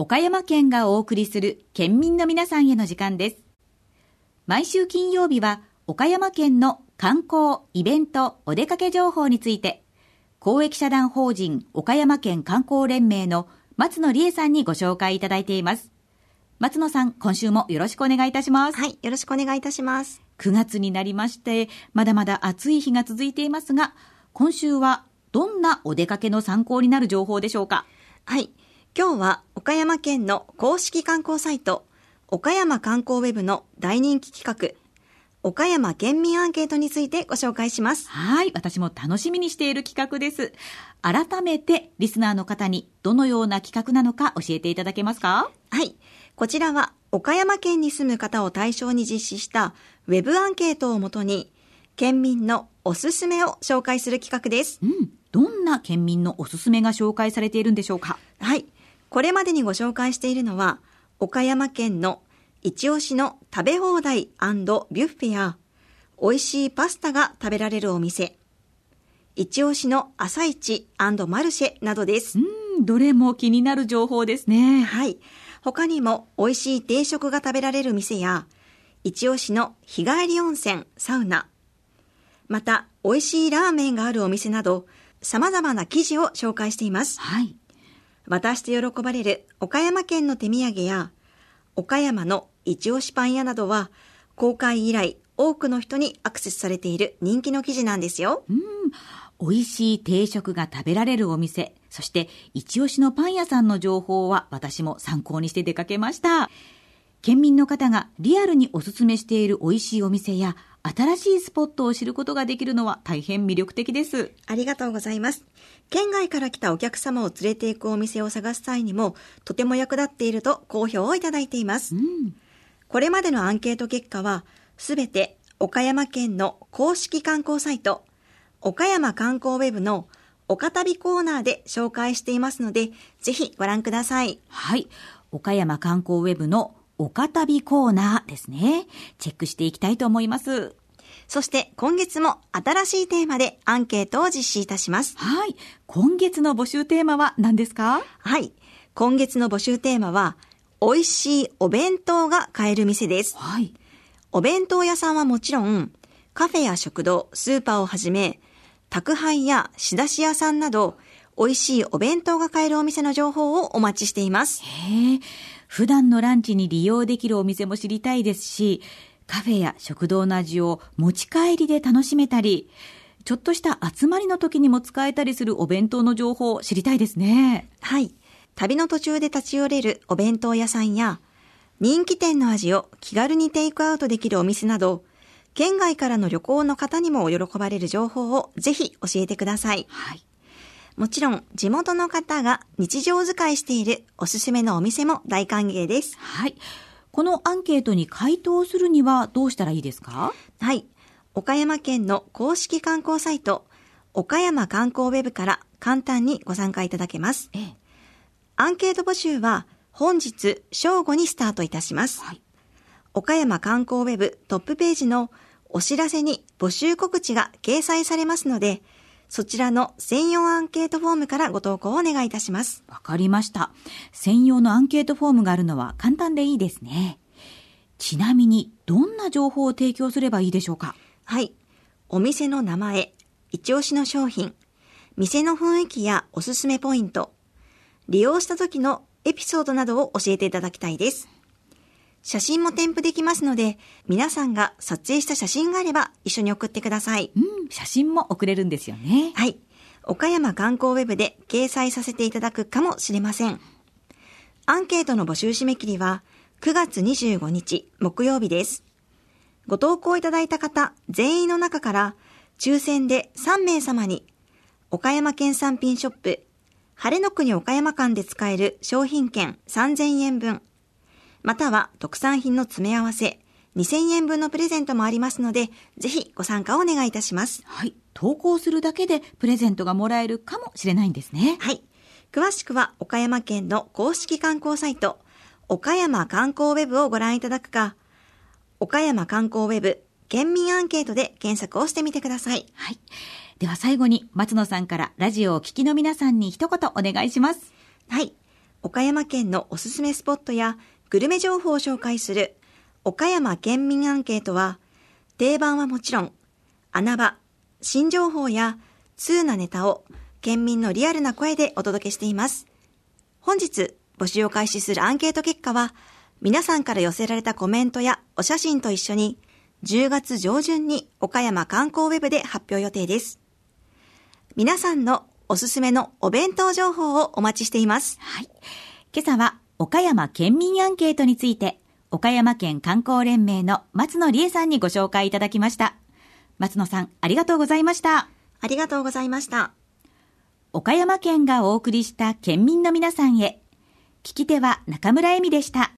岡山県がお送りする県民の皆さんへの時間です。毎週金曜日は岡山県の観光、イベント、お出かけ情報について、公益社団法人岡山県観光連盟の松野理恵さんにご紹介いただいています。松野さん、今週もよろしくお願いいたします。 はい、よろしくお願いいたします。 9月になりまして、まだまだ暑い日が続いていますが、今週はどんなお出かけの参考になる情報でしょうか？ はい、今日は岡山県の公式観光サイト、岡山観光ウェブの大人気企画、岡山県民アンケートについてご紹介します。 はい、私も楽しみにしている企画です。改めてリスナーの方にどのような企画なのか教えていただけますか？ はい、こちらは岡山県に住む方を対象に実施したウェブアンケートをもとに、県民のおすすめを紹介する企画です。 どんな県民のおすすめが紹介されているんでしょうか？ はい、これまでにご紹介しているのは、岡山県の一押しの食べ放題&ビュッフェや、美味しいパスタが食べられるお店、一押しの朝市&マルシェなどです。 どれも気になる情報ですね。 はい。他にも美味しい定食が食べられる店や、一押しの日帰り温泉、サウナ、また美味しいラーメンがあるお店など、様々な記事を紹介しています。 はい。 渡して喜ばれる岡山県の手土産や、岡山の一押しパン屋などは、公開以来多くの人にアクセスされている人気の記事なんですよ。 美味しい定食が食べられるお店、そして一押しのパン屋さんの情報は私も参考にして出かけました。県民の方がリアルにおすすめしている美味しいお店や新しいスポットを知ることができるのは大変魅力的です。 ありがとうございます。県外から来たお客様を連れて行くお店を探す際にもとても役立っていると好評をいただいています。これまでのアンケート結果はすべて岡山県の公式観光サイト、岡山観光ウェブの岡旅コーナーで紹介していますので、ぜひご覧ください。 はい。岡山観光ウェブの岡旅コーナーですね。チェックしていきたいと思います。 そして今月も新しいテーマでアンケートを実施いたします。 はい。今月の募集テーマは何ですか？ はい。今月の募集テーマは、美味しいお弁当が買える店です。 はい。 お弁当屋さんはもちろん、カフェや食堂、スーパーをはじめ、宅配や仕出し屋さんなど、美味しいお弁当が買えるお店の情報をお待ちしています。 へえ。普段のランチに利用できるお店も知りたいですし、カフェや食堂の味を持ち帰りで楽しめたり、ちょっとした集まりの時にも使えたりするお弁当の情報を知りたいですね。 はい。旅の途中で立ち寄れるお弁当屋さんや、人気店の味を気軽にテイクアウトできるお店など、県外からの旅行の方にも喜ばれる情報をぜひ教えてください。 はい。 もちろん地元の方が日常使いしているおすすめのお店も大歓迎です。 はい。このアンケートに回答するにはどうしたらいいですか？ はい。岡山県の公式観光サイト、岡山観光ウェブから簡単にご参加いただけます。アンケート募集は本日正午にスタートいたします。 はい。 岡山観光ウェブトップページのお知らせに募集告知が掲載されますので、そちらの専用アンケートフォームからご投稿をお願いいたします。 わかりました。専用のアンケートフォームがあるのは簡単でいいですね。ちなみにどんな情報を提供すればいいでしょうか？ はい。お店の名前、一押しの商品、店の雰囲気やおすすめポイント、利用した時のエピソードなどを教えていただきたいです。写真も添付できますので、皆さんが撮影した写真があれば一緒に送ってください。 写真も送れるんですよね。 はい。岡山観光ウェブで掲載させていただくかもしれません。アンケートの募集締め切りは9月25日木曜日です。ご投稿いただいた方全員の中から抽選で3名様に岡山県産品ショップ晴れの国岡山間で使える商品券3000円分、または特産品の詰め合わせ2000円分のプレゼントもありますので、ぜひご参加をお願いいたします。 はい。投稿するだけでプレゼントがもらえるかもしれないんですね。 はい。詳しくは岡山県の公式観光サイト、岡山観光ウェブをご覧いただくか、岡山観光ウェブ県民アンケートで検索をしてみてください。 はい。では最後に松野さんからラジオをお聞きの皆さんに一言お願いします。 はい。 岡山県のおすすめスポットやグルメ情報を紹介する岡山県民アンケートは、定番はもちろん、穴場、新情報や通なネタを県民のリアルな声でお届けしています。本日募集を開始するアンケート結果は、皆さんから寄せられたコメントやお写真と一緒に10月上旬に岡山観光ウェブで発表予定です。皆さんのおすすめのお弁当情報をお待ちしています。 はい。今朝は岡山県民アンケートについて、岡山県観光連盟の松野理恵さんにご紹介いただきました。松野さん、ありがとうございました。 ありがとうございました。 岡山県がお送りした県民の皆さんへ。聞き手は中村恵美でした。